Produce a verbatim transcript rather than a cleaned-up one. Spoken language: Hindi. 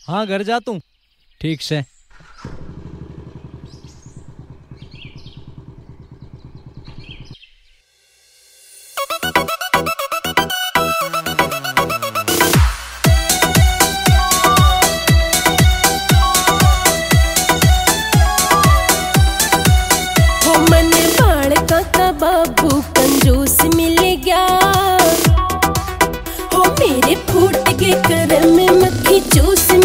हाँ घर जा तू। ठीक से। बाबू कंजूस मिल गया हो, मेरे फूट के करम में मक्खी चूस